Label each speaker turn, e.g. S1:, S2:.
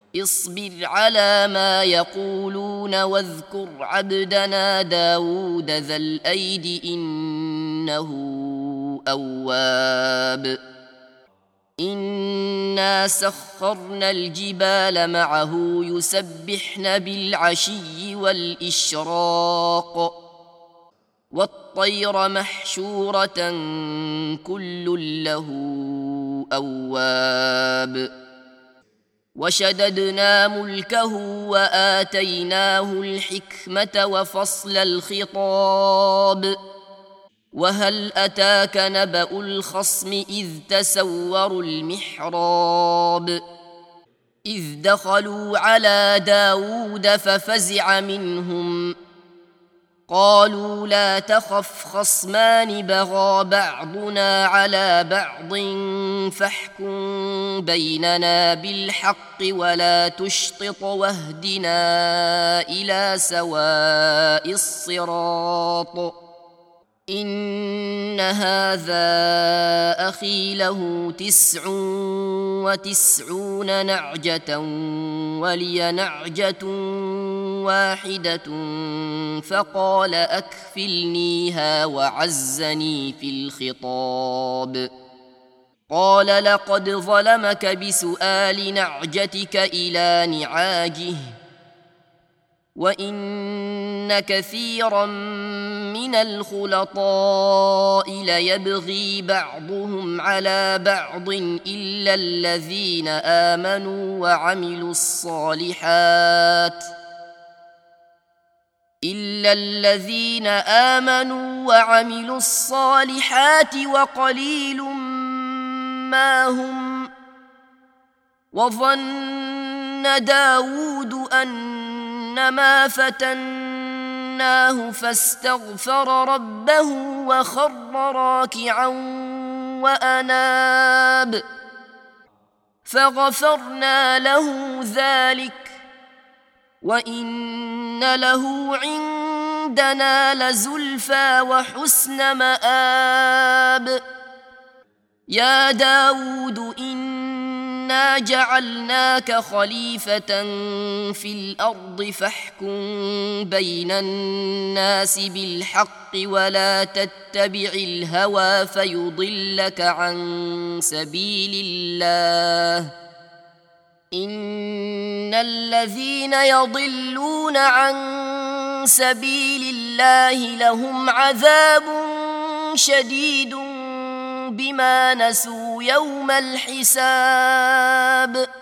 S1: اصبر على ما يقولون واذكر عبدنا داود ذا الأيد إنه أواب إنا سخرنا الجبال معه يسبحن بالعشي والإشراق والطير محشورة كل له أواب وشددنا ملكه وآتيناه الحكمة وفصل الخطاب وهل أتاك نبأ الخصم إذ تسوروا المحراب إذ دخلوا على داود ففزع منهم قالوا لا تخف خصمان بغى بعضنا على بعض فاحكم بيننا بالحق ولا تشطط واهدنا إلى سواء الصراط إن هذا أخي له 99 نعجة ولي نعجة واحدة فقال أكفلنيها وعزني في الخطاب قال لقد ظلمك بسؤال نعجتك إلى نعاجه وإن كثيرا من الخلطاء ليبغي بعضهم على بعض إلا الذين آمنوا وعملوا الصالحات وقليل ما هم وظن داود أنما فتناه فاستغفر ربه وخر راكعا وأناب فغفرنا له ذلك وإن له عندنا لزلفى وحسن مآب يا داود إنا جعلناك خليفة في الأرض فاحكم بين الناس بالحق ولا تتبع الهوى فيضلك عن سبيل الله إن الذين يضلون عن سبيل الله لهم عذاب شديد بما نسوا يوم الحساب